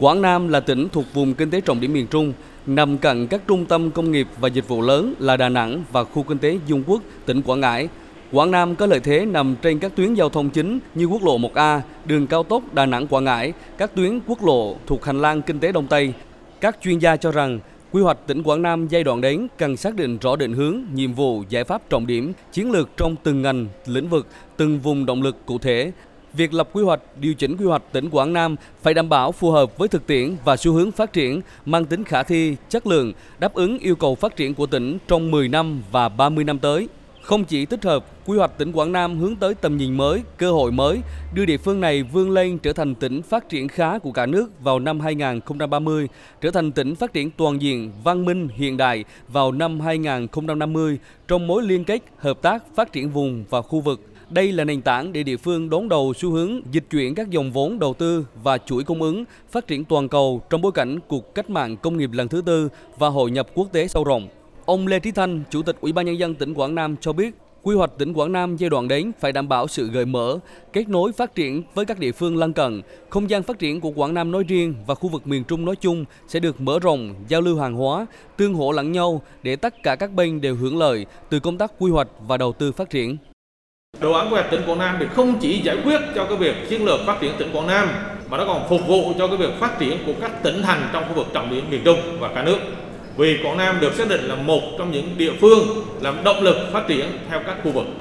Quảng Nam là tỉnh thuộc vùng kinh tế trọng điểm miền Trung, nằm cạnh các trung tâm công nghiệp và dịch vụ lớn là Đà Nẵng và khu kinh tế Dung Quốc, tỉnh Quảng Ngãi. Quảng Nam có lợi thế nằm trên các tuyến giao thông chính như quốc lộ 1A, đường cao tốc Đà Nẵng - Quảng Ngãi, các tuyến quốc lộ thuộc hành lang kinh tế Đông Tây. Các chuyên gia cho rằng, quy hoạch tỉnh Quảng Nam giai đoạn đến cần xác định rõ định hướng, nhiệm vụ, giải pháp trọng điểm, chiến lược trong từng ngành, lĩnh vực, từng vùng động lực cụ thể. Việc lập quy hoạch, điều chỉnh quy hoạch tỉnh Quảng Nam phải đảm bảo phù hợp với thực tiễn và xu hướng phát triển, mang tính khả thi, chất lượng, đáp ứng yêu cầu phát triển của tỉnh trong 10 năm và 30 năm tới. Không chỉ tích hợp, quy hoạch tỉnh Quảng Nam hướng tới tầm nhìn mới, cơ hội mới, đưa địa phương này vươn lên trở thành tỉnh phát triển khá của cả nước vào năm 2030, trở thành tỉnh phát triển toàn diện, văn minh, hiện đại vào năm 2050 trong mối liên kết, hợp tác, phát triển vùng và khu vực. Đây là nền tảng để địa phương đón đầu xu hướng dịch chuyển các dòng vốn đầu tư và chuỗi cung ứng, phát triển toàn cầu trong bối cảnh cuộc cách mạng công nghiệp lần thứ tư và hội nhập quốc tế sâu rộng. Ông Lê Trí Thanh, Chủ tịch Ủy ban Nhân dân tỉnh Quảng Nam cho biết, quy hoạch tỉnh Quảng Nam giai đoạn đến phải đảm bảo sự gợi mở, kết nối phát triển với các địa phương lân cận. Không gian phát triển của Quảng Nam nói riêng và khu vực miền Trung nói chung sẽ được mở rộng, giao lưu hàng hóa, tương hỗ lẫn nhau để tất cả các bên đều hưởng lợi từ công tác quy hoạch và đầu tư phát triển. Đồ án quy hoạch tỉnh Quảng Nam thì không chỉ giải quyết cho cái việc chiến lược phát triển tỉnh Quảng Nam mà nó còn phục vụ cho cái việc phát triển của các tỉnh thành trong khu vực trọng điểm miền Trung và cả nước. Vì Quảng Nam được xác định là một trong những địa phương làm động lực phát triển theo các khu vực.